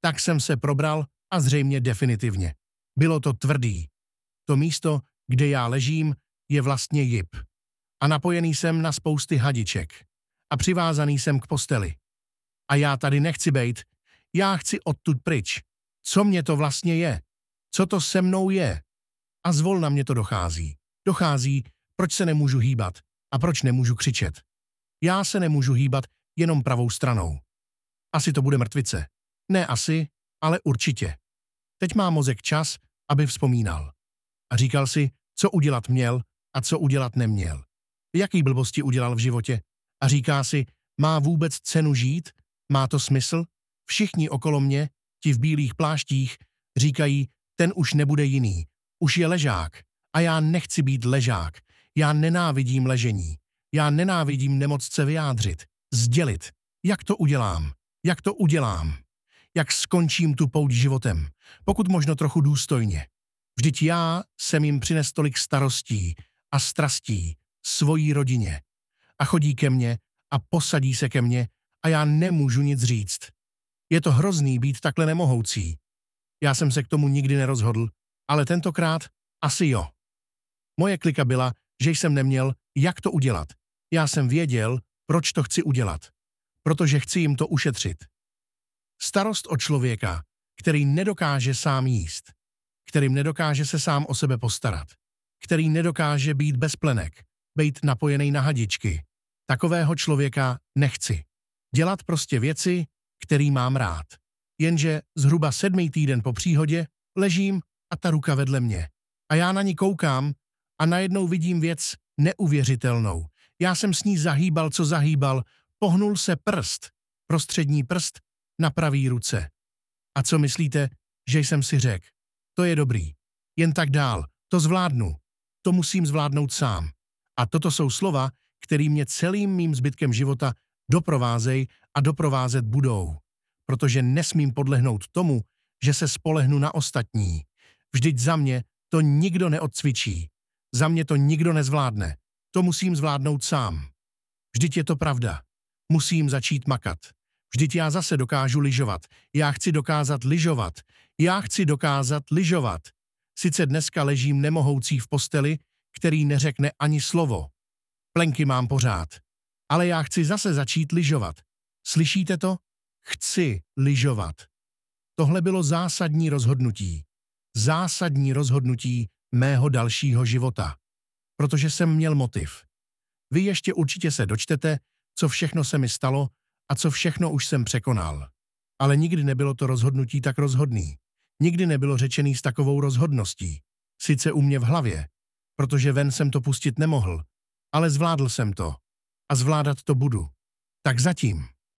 Tak jsem se probral a zřejmě definitivně. Bylo to tvrdý. To místo, kde já ležím, je vlastně jip. A napojený jsem na spousty hadiček. A přivázaný jsem k posteli. A já tady nechci bejt. Já chci odtud pryč. Co mě to vlastně je? Co to se mnou je? A zvolna mě to dochází. Dochází, proč se nemůžu hýbat a proč nemůžu křičet. Já se nemůžu hýbat jenom pravou stranou. Asi to bude mrtvice. Ne asi, ale určitě. Teď má mozek čas, aby vzpomínal. A říkal si, co udělat měl a co udělat neměl. Jaký blbosti udělal v životě. A říká si, má vůbec cenu žít? Má to smysl? Všichni okolo mě, ti v bílých pláštích, říkají, ten už nebude jiný. Už je ležák. A já nechci být ležák. Já nenávidím ležení. Já nenávidím nemoc se vyjádřit. Sdělit. Jak to udělám? Jak to udělám? Jak skončím tu pouť životem? Pokud možno trochu důstojně. Vždyť já jsem jim přines tolik starostí a strastí svojí rodině. A chodí ke mně a posadí se ke mně a já nemůžu nic říct. Je to hrozný být takhle nemohoucí. Já jsem se k tomu nikdy nerozhodl, ale tentokrát asi jo. Moje klika byla, že jsem neměl, jak to udělat. Já jsem věděl, proč to chci udělat. Protože chci jim to ušetřit. Starost o člověka, který nedokáže sám jíst, kterým nedokáže se sám o sebe postarat, který nedokáže být bez plenek, být napojený na hadičky. Takového člověka nechci. Dělat prostě věci, který mám rád. Jenže zhruba 7. týden po příhodě ležím a ta ruka vedle mě. A já na ní koukám a najednou vidím věc neuvěřitelnou. Já jsem s ní zahýbal, co zahýbal, pohnul se prst, prostřední prst na pravý ruce. A co myslíte, že jsem si řekl? To je dobrý. Jen tak dál. To zvládnu. To musím zvládnout sám. A toto jsou slova, které mě celým mým zbytkem života doprovázejí a doprovázet budou. Protože nesmím podlehnout tomu, že se spolehnu na ostatní. Vždyť za mě to nikdo neodcvičí. Za mě to nikdo nezvládne. To musím zvládnout sám. Vždyť je to pravda. Musím začít makat. Vždyť já zase dokážu lyžovat. Já chci dokázat lyžovat. Já chci dokázat lyžovat. Sice dneska ležím nemohoucí v posteli, který neřekne ani slovo. Plenky mám pořád. Ale já chci zase začít lyžovat. Slyšíte to? Chci lyžovat. Tohle bylo zásadní rozhodnutí. Zásadní rozhodnutí mého dalšího života. Protože jsem měl motiv. Vy ještě určitě se dočtete, co všechno se mi stalo a co všechno už jsem překonal. Ale nikdy nebylo to rozhodnutí tak rozhodný. Nikdy nebylo řečený s takovou rozhodností. Sice u mě v hlavě, protože ven jsem to pustit nemohl, ale zvládl jsem to. A zvládat to budu. Tak zatím.